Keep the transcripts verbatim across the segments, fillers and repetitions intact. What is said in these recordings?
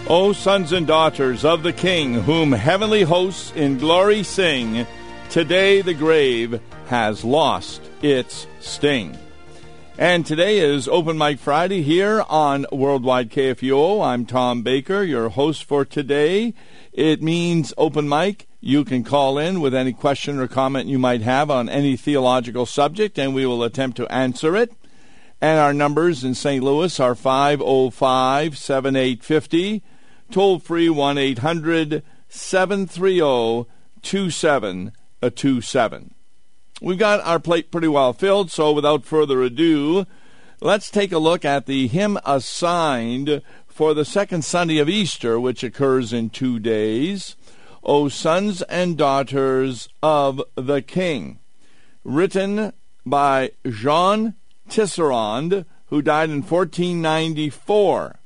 O sons and daughters of the King, whom heavenly hosts in glory sing, today the grave has lost its sting. And today is Open Mic Friday here on Worldwide K F U O. I'm Tom Baker, your host for today. It means open mic. You can call in with any question or comment you might have on any theological subject, and we will attempt to answer it. And our numbers in Saint Louis are five oh five, seven eight five oh, toll-free one eight hundred, seven three zero, two seven two seven. We've got our plate pretty well filled, so without further ado, let's take a look at the hymn assigned for the second Sunday of Easter, which occurs in two days, O Sons and Daughters of the King, written by Jean Tisserand, who died in fourteen ninety-four.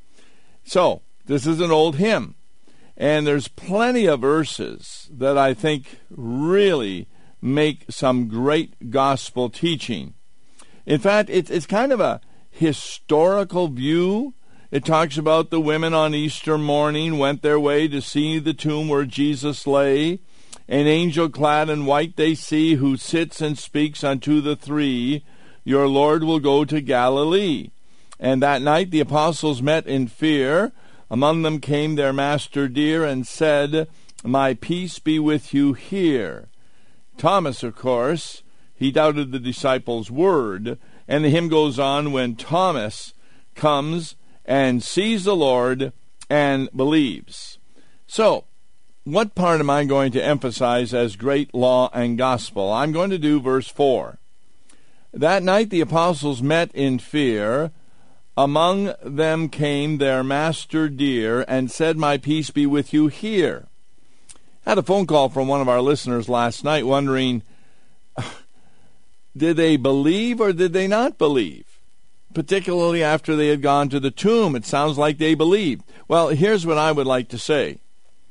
So, this is an old hymn, and there's plenty of verses that I think really make some great gospel teaching. In fact, it's, it's kind of a historical view. It talks about the women on Easter morning went their way to see the tomb where Jesus lay. An angel clad in white they see, who sits and speaks unto the three, your Lord will go to Galilee. And that night the apostles met in fear. Among them came their master dear, and said, my peace be with you here. Thomas, of course, he doubted the disciples' word, and the hymn goes on, when Thomas comes and sees the Lord and believes. So, what part am I going to emphasize as great law and gospel? I'm going to do verse four. That night the apostles met in fear. Among them came their master dear, and said, my peace be with you here. I had a phone call from one of our listeners last night wondering, did they believe or did they not believe? Particularly after they had gone to the tomb. It sounds like they believed. Well, here's what I would like to say.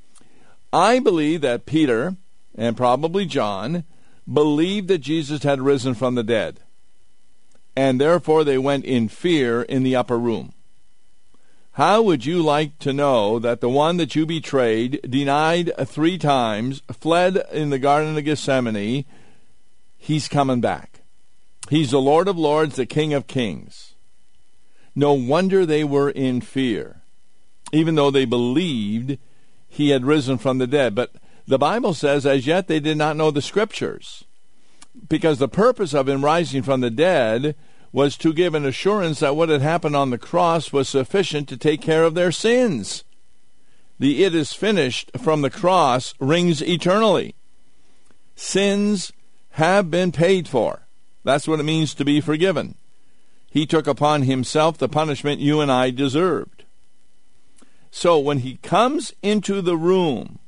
I believe that Peter, and probably John, believed that Jesus had risen from the dead, and therefore they went in fear in the upper room. How would you like to know that the one that you betrayed, denied three times, fled in the Garden of Gethsemane, he's coming back? He's the Lord of Lords, the King of Kings. No wonder they were in fear, even though they believed he had risen from the dead. But the Bible says, as yet they did not know the Scriptures, because the purpose of him rising from the dead was to give an assurance that what had happened on the cross was sufficient to take care of their sins. The "it is finished" from the cross rings eternally. Sins have been paid for. That's what it means to be forgiven. He took upon himself the punishment you and I deserved. So when he comes into the room,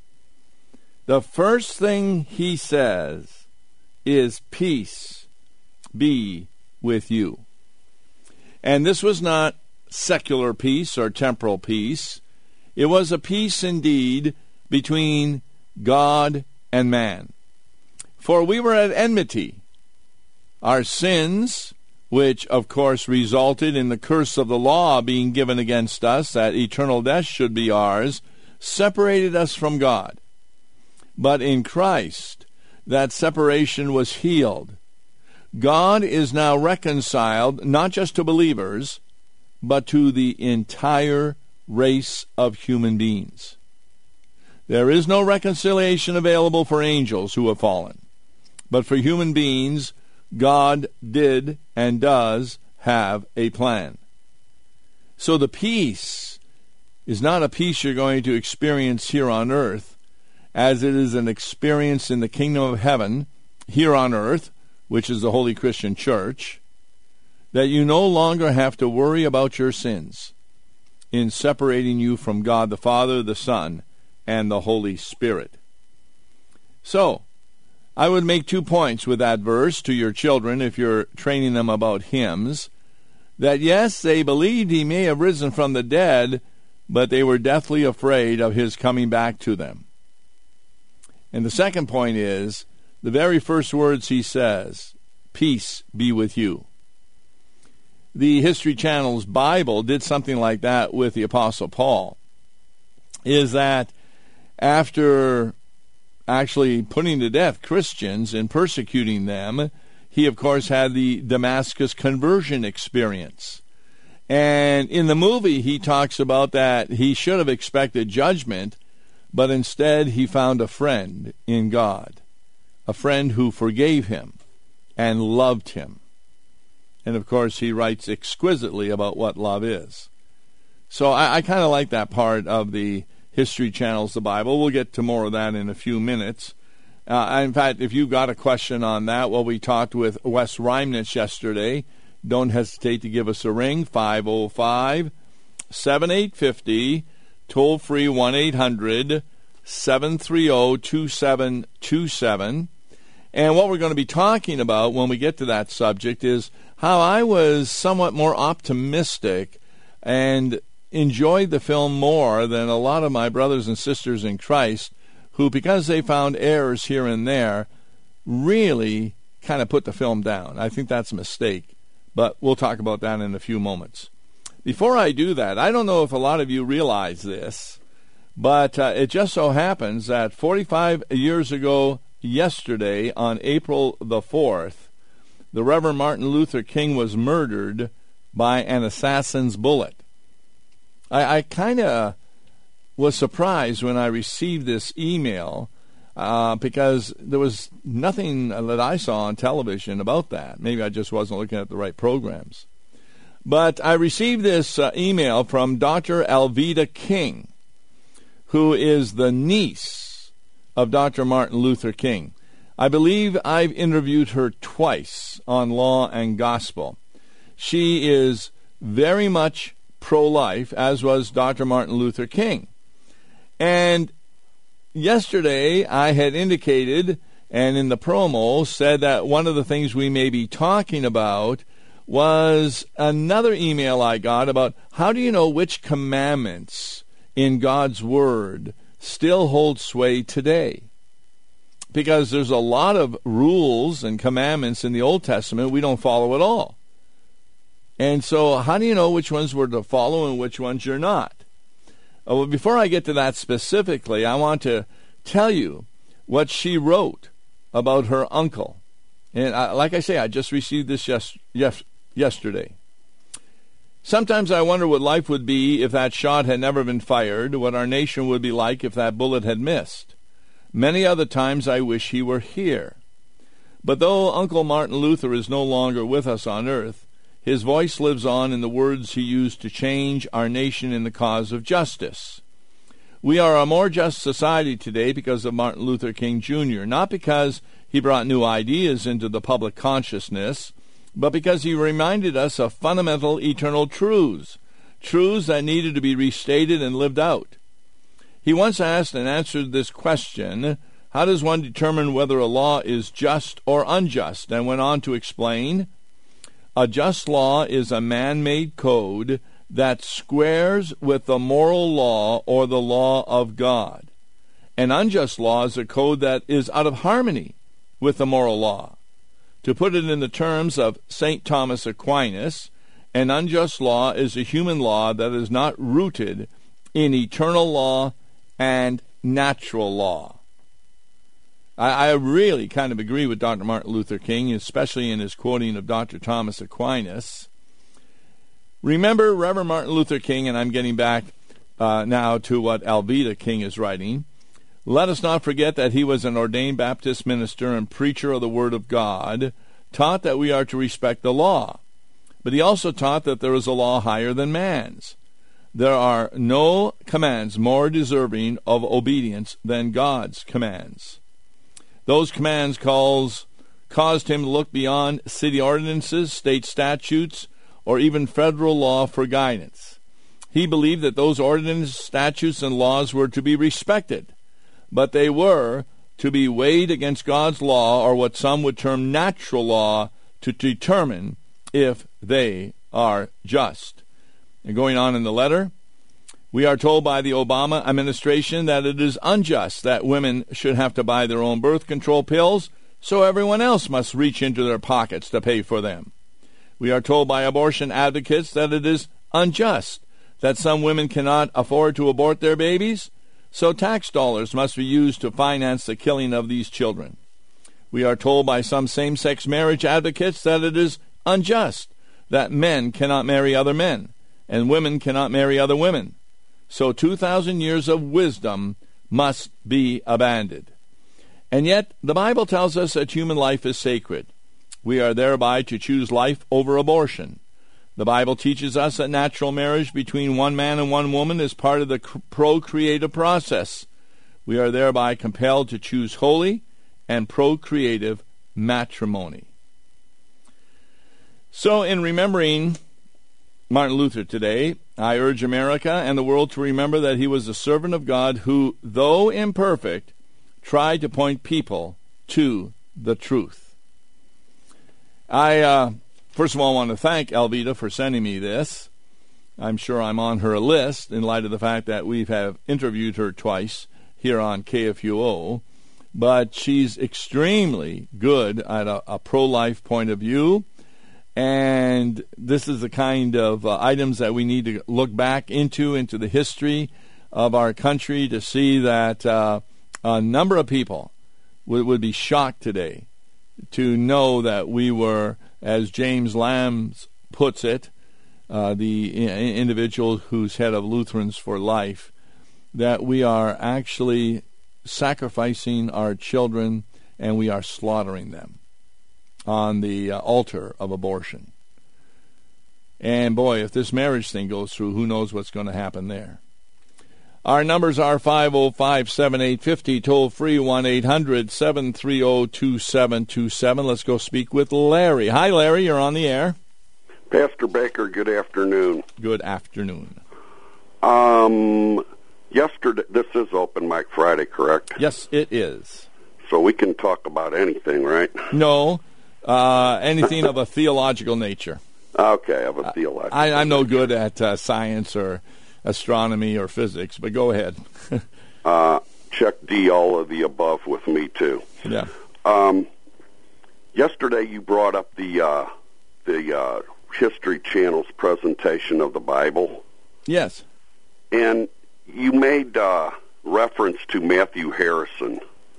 the first thing he says is, peace be with you. And this was not secular peace or temporal peace. It was a peace indeed between God and man. For we were at enmity. Our sins, which of course resulted in the curse of the law being given against us, that eternal death should be ours, separated us from God. But in Christ, that separation was healed. God is now reconciled not just to believers, but to the entire race of human beings. There is no reconciliation available for angels who have fallen. But for human beings, God did and does have a plan. So the peace is not a peace you're going to experience here on earth, as it is an experience in the kingdom of heaven here on earth, which is the Holy Christian Church, that you no longer have to worry about your sins in separating you from God the Father, the Son, and the Holy Spirit. So, I would make two points with that verse to your children if you're training them about hymns, that yes, they believed he may have risen from the dead, but they were deathly afraid of his coming back to them. And the second point is, the very first words he says, peace be with you. the History Channel's Bible did something like that with the Apostle Paul, is that after actually putting to death Christians and persecuting them, he, of course, had the Damascus conversion experience. And in the movie, he talks about that he should have expected judgment, but instead he found a friend in God, a friend who forgave him and loved him. And, of course, he writes exquisitely about what love is. So I, I kind of like that part of the History Channel's The Bible. We'll get to more of that in a few minutes. Uh, in fact, if you've got a question on that, well, we talked with Wes Reimnitz yesterday. Don't hesitate to give us a ring, five oh five, seven eight five oh, toll free one eight hundred, seven three zero, two seven two seven. And what we're going to be talking about when we get to that subject is how I was somewhat more optimistic and enjoyed the film more than a lot of my brothers and sisters in Christ who, because they found errors here and there, really kind of put the film down. I think that's a mistake, but we'll talk about that in a few moments. Before I do that, I don't know if a lot of you realize this, but uh, it just so happens that forty-five years ago yesterday, on April the fourth, the Reverend Martin Luther King was murdered by an assassin's bullet. I, I kind of was surprised when I received this email uh, because there was nothing that I saw on television about that. Maybe I just wasn't looking at the right programs. But I received this uh, email from Doctor Alveda King, who is the niece of Doctor Martin Luther King. I believe I've interviewed her twice on Law and Gospel. She is very much pro-life, as was Doctor Martin Luther King. And yesterday I had indicated, and in the promo said that one of the things we may be talking about was another email I got about how do you know which commandments in God's Word still hold sway today? Because there's a lot of rules and commandments in the Old Testament we don't follow at all. And so how do you know which ones we're to follow and which ones you're not? Uh, well, before I get to that specifically, I want to tell you what she wrote about her uncle. And I, like I say, I just received this yes, yes, yesterday. Sometimes I wonder what life would be if that shot had never been fired, what our nation would be like if that bullet had missed. Many other times I wish he were here. But though Uncle Martin Luther is no longer with us on earth, his voice lives on in the words he used to change our nation in the cause of justice. We are a more just society today because of Martin Luther King Junior, not because he brought new ideas into the public consciousness, but because he reminded us of fundamental eternal truths, truths that needed to be restated and lived out. He once asked and answered this question, how does one determine whether a law is just or unjust? And went on to explain, a just law is a man-made code that squares with the moral law or the law of God. An unjust law is a code that is out of harmony with the moral law. To put it in the terms of Saint Thomas Aquinas, an unjust law is a human law that is not rooted in eternal law and natural law. I, I really kind of agree with Doctor Martin Luther King, especially in his quoting of Doctor Thomas Aquinas. Remember Reverend Martin Luther King, and I'm getting back uh, now to what Alveda King is writing. Let us not forget that he was an ordained Baptist minister and preacher of the Word of God, taught that we are to respect the law. But he also taught that there is a law higher than man's. There are no commands more deserving of obedience than God's commands. Those commands calls, caused him to look beyond city ordinances, state statutes, or even federal law for guidance. He believed that those ordinances, statutes, and laws were to be respected, but they were to be weighed against God's law, or what some would term natural law, to determine if they are just. And going on in the letter, we are told by the Obama administration that it is unjust that women should have to buy their own birth control pills, so everyone else must reach into their pockets to pay for them. We are told by abortion advocates that it is unjust that some women cannot afford to abort their babies, so tax dollars must be used to finance the killing of these children. We are told by some same-sex marriage advocates that it is unjust that men cannot marry other men and women cannot marry other women, so two thousand years of wisdom must be abandoned. And yet, the Bible tells us that human life is sacred. We are thereby to choose life over abortion. The Bible teaches us that natural marriage between one man and one woman is part of the procreative process. We are thereby compelled to choose holy and procreative matrimony. So, in remembering Martin Luther today, I urge America and the world to remember that he was a servant of God who, though imperfect, tried to point people to the truth. I, uh, first of all, want to thank Alveda for sending me this. I'm sure I'm on her list in light of the fact that we have interviewed her twice here on K F U O. But she's extremely good at a, a pro-life point of view. And this is the kind of uh, items that we need to look back into, into the history of our country, to see that uh, a number of people would, would be shocked today to know that we were, as James Lamb puts it, uh, the I- individual who's head of Lutherans for Life, that we are actually sacrificing our children and we are slaughtering them on the uh, altar of abortion. And boy, if this marriage thing goes through, who knows what's going to happen there. Our numbers are five oh five, seven eight five oh, toll free one eight hundred, seven three oh, two seven two seven. Let's go speak with Larry. Hi, Larry, you're on the air. Pastor Baker, good afternoon. Good afternoon. Um, yesterday, this is Open Mic Friday, correct? Yes, it is. So we can talk about anything, right? No, uh, anything of a theological nature. Okay, of a theological I, I'm no good at uh, science or astronomy or physics, but go ahead. uh, check D, all of the above with me, too. Yeah. Um, yesterday you brought up the, uh, the uh, History Channel's presentation of the Bible. Yes. And you made uh, reference to Matthew Harrison,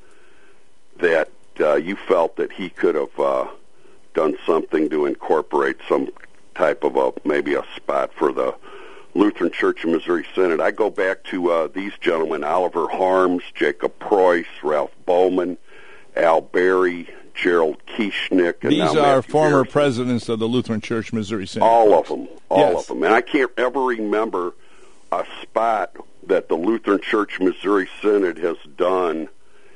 that uh, you felt that he could have uh, done something to incorporate some type of a, maybe a spot for the Lutheran Church of Missouri Synod. I go back to uh, these gentlemen, Oliver Harms, Jacob Preuss, Ralph Bowman, Al Berry, Gerald Kieschnick. And these now are Matthew former Harrison. presidents of the Lutheran Church Missouri Synod. All of them. All yes. of them. And I can't ever remember a spot that the Lutheran Church Missouri Synod has done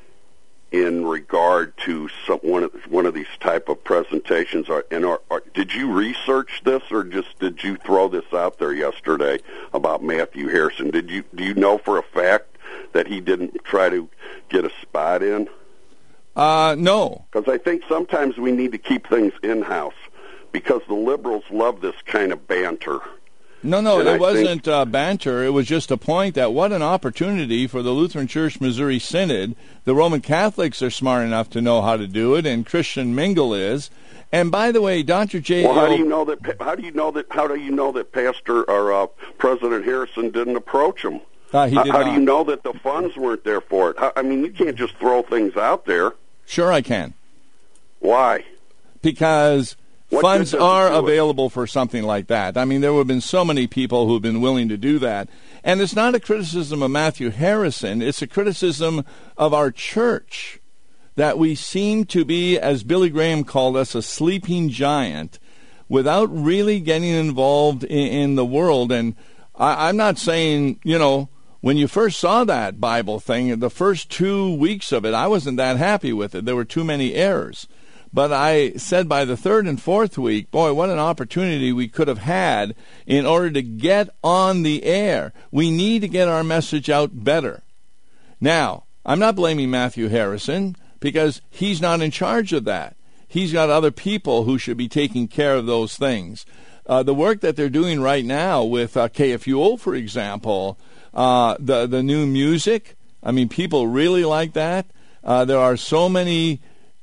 in regard to some, one of one of these type of presentations. Are, and are, are, did you research this, or just did you throw this out there yesterday about Matthew Harrison? Did you do you know for a fact that he didn't try to get a spot in? Uh, no. Because I think sometimes we need to keep things in-house, because the liberals love this kind of banter. No, no, and it I wasn't think, uh, banter. It was just a point that what an opportunity for the Lutheran Church Missouri Synod. The Roman Catholics are smart enough to know how to do it, and Christian Mingle is. And by the way, Doctor J. Well, how do you know that? How do you know that? How do you know that Pastor or uh, President Harrison didn't approach him? Uh, he did how, how not. do you know that the funds weren't there for it? How, I mean, you can't just throw things out there. Sure, I can. Why? Because What funds good does it are do it? available for something like that. I mean, there have been so many people who have been willing to do that. And it's not a criticism of Matthew Harrison. It's a criticism of our church, that we seem to be, as Billy Graham called us, a sleeping giant without really getting involved in, in the world. And I, I'm not saying, you know, when you first saw that Bible thing, the first two weeks of it, I wasn't that happy with it. There were too many errors. But I said by the third and fourth week, boy, what an opportunity we could have had in order to get on the air. We need to get our message out better. Now, I'm not blaming Matthew Harrison, because he's not in charge of that. He's got other people who should be taking care of those things. Uh, the work that they're doing right now with uh, K F U O, for example, uh, the, the new music, I mean, people really like that. Uh, there are so many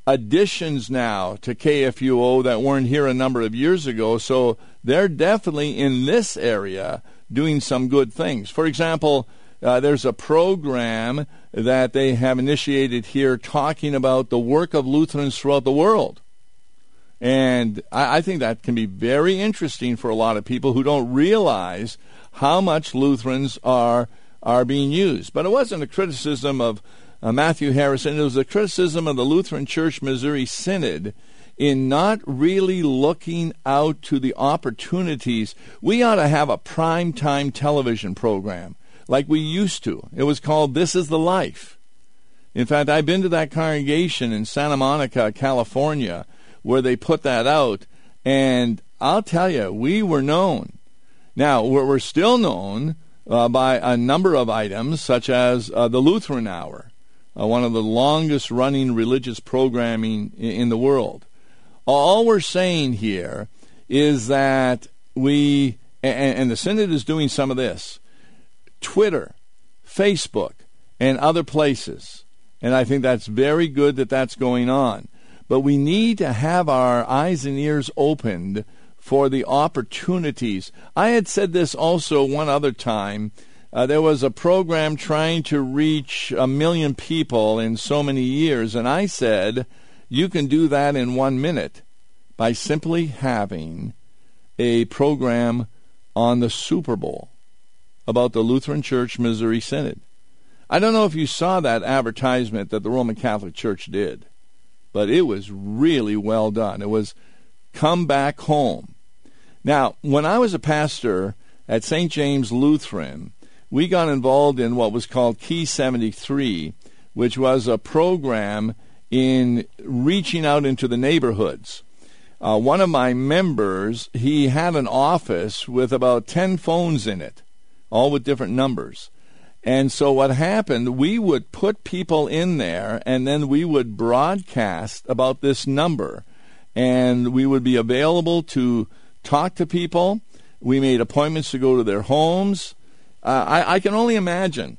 additions now to K F U O that weren't here a number of years ago, so they're definitely in this area doing some good things. For example, uh, there's a program that they have initiated here talking about the work of Lutherans throughout the world. And I, I think that can be very interesting for a lot of people who don't realize how much Lutherans are are being used. But it wasn't a criticism of uh, Matthew Harrison. It was a criticism of the Lutheran Church Missouri Synod in not really looking out to the opportunities. We ought to have a primetime television program like we used to. It was called This Is the Life. In fact, I've been to that congregation in Santa Monica, California, where they put that out, and I'll tell you, we were known. Now, we're, we're still known uh, by a number of items, such as uh, the Lutheran Hour, uh, one of the longest-running religious programming in, in the world. All we're saying here is that we, and, and the Synod is doing some of this, Twitter, Facebook, and other places, and I think that's very good that that's going on. But we need to have our eyes and ears opened for the opportunities. I had said this also one other time. Uh, there was a program trying to reach a million people in so many years, and I said, you can do that in one minute by simply having a program on the Super Bowl about the Lutheran Church Missouri Synod. I don't know if you saw that advertisement that the Roman Catholic Church did, but it was really well done. It was Come Back Home. Now, when I was a pastor at Saint James Lutheran, we got involved in what was called Key seventy-three, which was a program in reaching out into the neighborhoods. Uh, one of my members, he had an office with about ten phones in it, all with different numbers. And so what happened, we would put people in there, and then we would broadcast about this number. And we would be available to talk to people. We made appointments to go to their homes. Uh, I, I can only imagine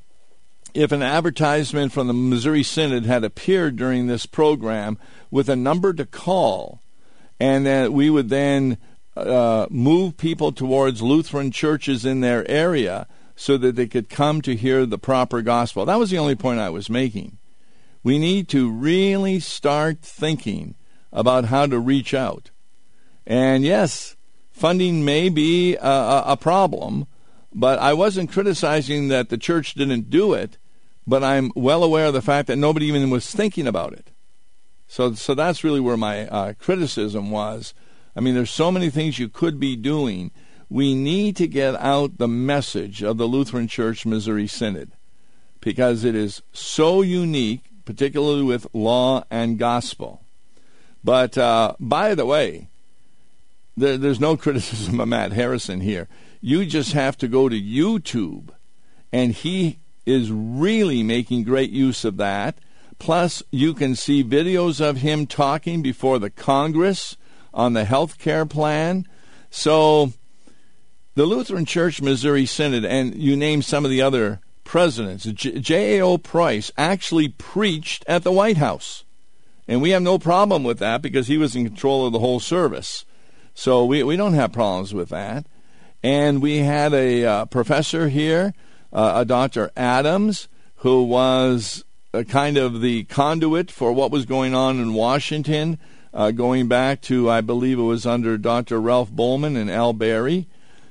if an advertisement from the Missouri Synod had appeared during this program with a number to call, and that we would then uh, move people towards Lutheran churches in their area so that they could come to hear the proper gospel. That was the only point I was making. We need to really start thinking about how to reach out. And yes, funding may be a, a problem, but I wasn't criticizing that the church didn't do it, but I'm well aware of the fact that nobody even was thinking about it. So so that's really where my uh, criticism was. I mean, there's so many things you could be doing. We need to get out the message of the Lutheran Church Missouri Synod because it is so unique, particularly with law and gospel. But uh, by the way, there, there's no criticism of Matt Harrison here. You just have to go to YouTube, and he is really making great use of that. Plus, you can see videos of him talking before the Congress on the health care plan. So the Lutheran Church Missouri Synod, and you name some of the other presidents, J A O Price actually preached at the White House. And we have no problem with that because he was in control of the whole service. So we, we don't have problems with that. And we had a uh, professor here, uh, a Doctor Adams, who was uh, kind of the conduit for what was going on in Washington, uh, going back to, I believe it was under Doctor Ralph Bowman and Al Berry.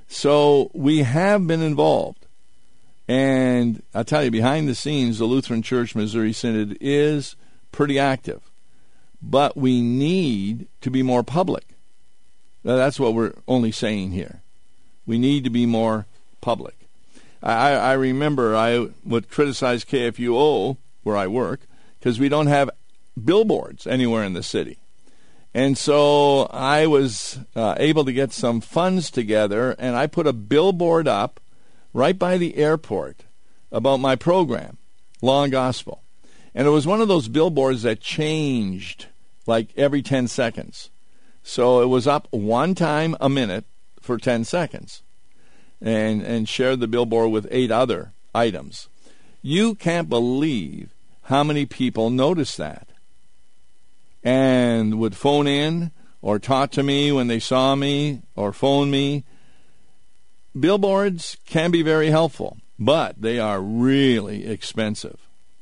So we have been involved. And I'll tell you, behind the scenes, the Lutheran Church Missouri Synod is pretty active. But we need to be more public. Now, that's what we're only saying here. We need to be more public. I, I remember I would criticize K F U O, where I work, because we don't have billboards anywhere in the city. And so I was uh, able to get some funds together, and I put a billboard up right by the airport about my program, Law and Gospel. And it was one of those billboards that changed like every ten seconds. So it was up one time a minute for ten seconds and, and shared the billboard with eight other items. You can't believe how many people noticed that. and would phone in or talk to me when they saw me or phone me. Billboards can be very helpful, but they are really expensive.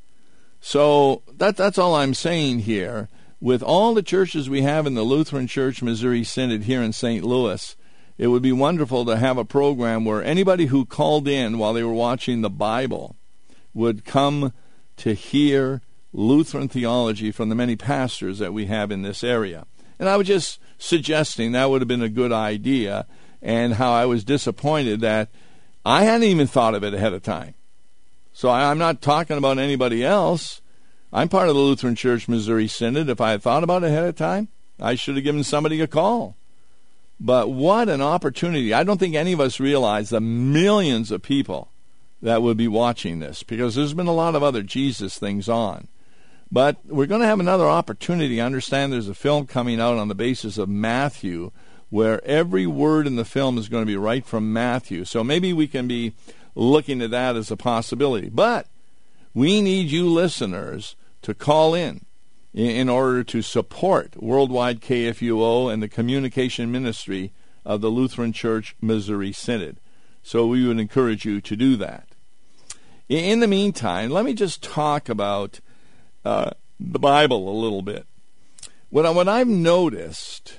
So that, that's all I'm saying here. With all the churches we have in the Lutheran Church Missouri Synod here in Saint Louis, it would be wonderful to have a program where anybody who called in while they were watching the Bible would come to hear Lutheran theology from the many pastors that we have in this area. And I was just suggesting that would have been a good idea, and how I was disappointed that I hadn't even thought of it ahead of time. So I'm not talking about anybody else. I'm part of the Lutheran Church Missouri Synod. If I had thought about it ahead of time, I should have given somebody a call. But what an opportunity. I don't think any of us realize the millions of people that would be watching this, because there's been a lot of other Jesus things on. But we're going to have another opportunity. I understand there's a film coming out on the basis of Matthew, where every word in the film is going to be right from Matthew. So maybe we can be looking at that as a possibility. But we need you listeners to call in in order to support Worldwide K F U O and the communication ministry of the Lutheran Church Missouri Synod. So we would encourage you to do that. In the meantime, let me just talk about uh, the Bible a little bit. What, I, what I've noticed,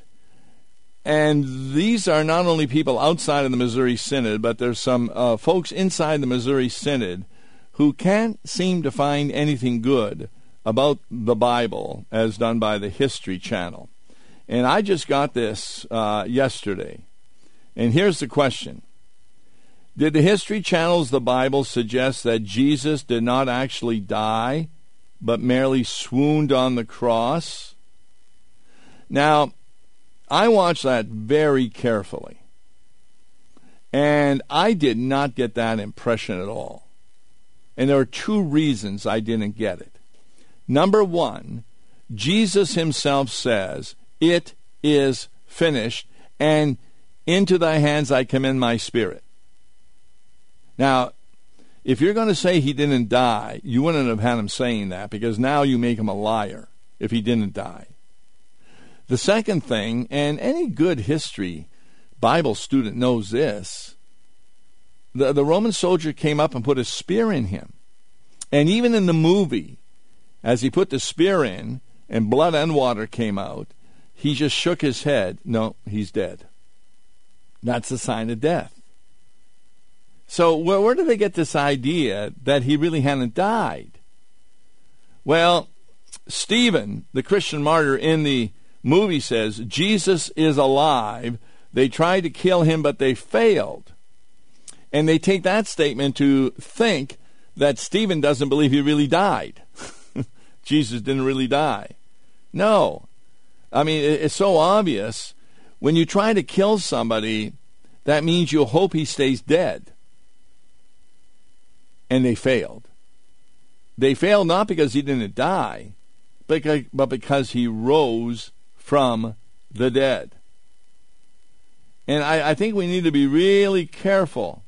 and these are not only people outside of the Missouri Synod, but there's some uh, folks inside the Missouri Synod who can't seem to find anything good about the Bible as done by the History Channel. And I just got this uh, yesterday. And here's the question. Did the History Channel's The Bible suggest that Jesus did not actually die, but merely swooned on the cross? Now, I watched that very carefully, and I did not get that impression at all. And there are two reasons I didn't get it. Number one, Jesus himself says, "It is finished, and into thy hands I commend my spirit." Now, if you're going to say he didn't die, you wouldn't have had him saying that, because now you make him a liar if he didn't die. The second thing, and any good history Bible student knows this, the, the Roman soldier came up and put a spear in him. And even in the movie, as he put the spear in and blood and water came out, he just shook his head. No, he's dead. That's a sign of death. So where, where did they get this idea that he really hadn't died? Well, Stephen, the Christian martyr in the movie, says, Jesus is alive. They tried to kill him, but they failed. And they take that statement to think that Stephen doesn't believe he really died. Jesus didn't really die. No. I mean, it's so obvious. When you try to kill somebody, that means you hope he stays dead. And they failed. They failed not because he didn't die, but because he rose from the dead. And I, I think we need to be really careful.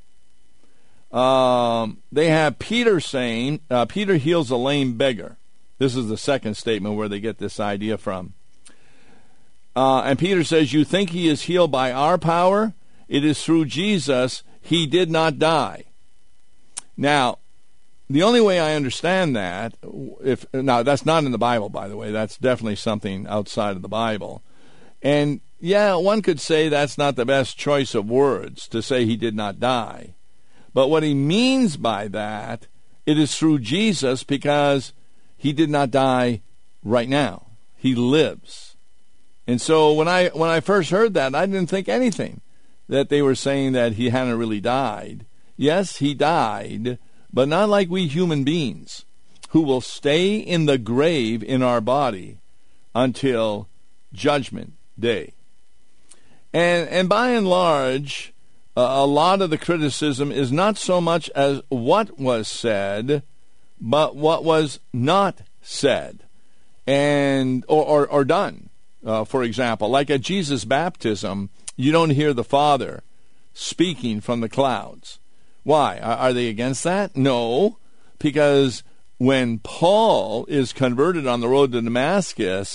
Um, they have Peter saying, uh, Peter heals a lame beggar. This is the second statement where they get this idea from. Uh, and Peter says, you think he is healed by our power? It is through Jesus. He did not die. Now, the only way I understand that, if now that's not in the Bible, by the way, that's definitely something outside of the Bible. And yeah, one could say that's not the best choice of words to say he did not die. But what he means by that, it is through Jesus, because he did not die right now. He lives. And so when I when I first heard that, I didn't think anything, that they were saying that he hadn't really died. Yes, he died, but not like we human beings, who will stay in the grave in our body until Judgment Day. And and by and large, uh, a lot of the criticism is not so much as what was said, but what was not said and or, or, or done. Uh, for example, like at Jesus' baptism, you don't hear the Father speaking from the clouds. Why? Are, are they against that? No, because when Paul is converted on the road to Damascus,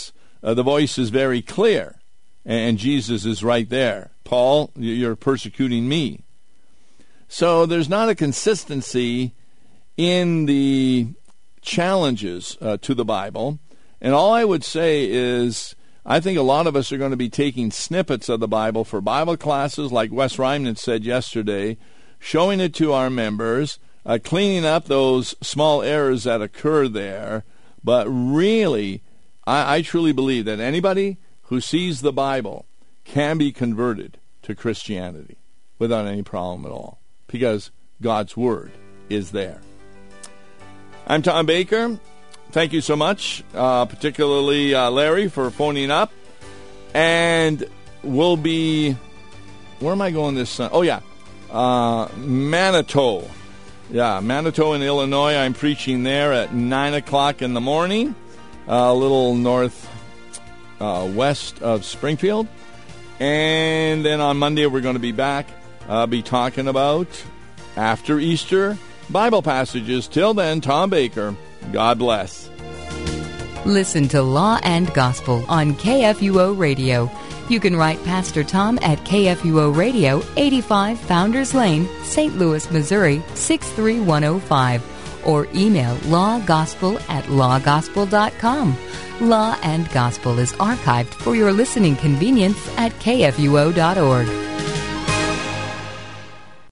uh, the voice is very clear, and Jesus is right there. Paul, you're persecuting me. So there's not a consistency in the challenges uh, to the Bible. And all I would say is, I think a lot of us are going to be taking snippets of the Bible for Bible classes, like Wes Ryman said yesterday, showing it to our members, uh, cleaning up those small errors that occur there. But really, I, I truly believe that anybody who sees the Bible can be converted to Christianity without any problem at all, because God's Word is there. I'm Tom Baker. Thank you so much, uh, particularly uh, Larry, for phoning up. And we'll be, where am I going this Sunday? Oh, yeah, uh, Manitou. Yeah, Manitou in Illinois. I'm preaching there at nine o'clock in the morning, uh, a little north uh, west of Springfield. And then on Monday, we're going to be back, uh, be talking about, after Easter, Bible passages. Till then, Tom Baker, God bless. Listen to Law and Gospel on K F U O Radio. You can write Pastor Tom at K F U O Radio, eighty-five Founders Lane, Saint Louis, Missouri, six three one oh five, or email lawgospel at lawgospel dot com. Law and Gospel is archived for your listening convenience at K F U O dot org.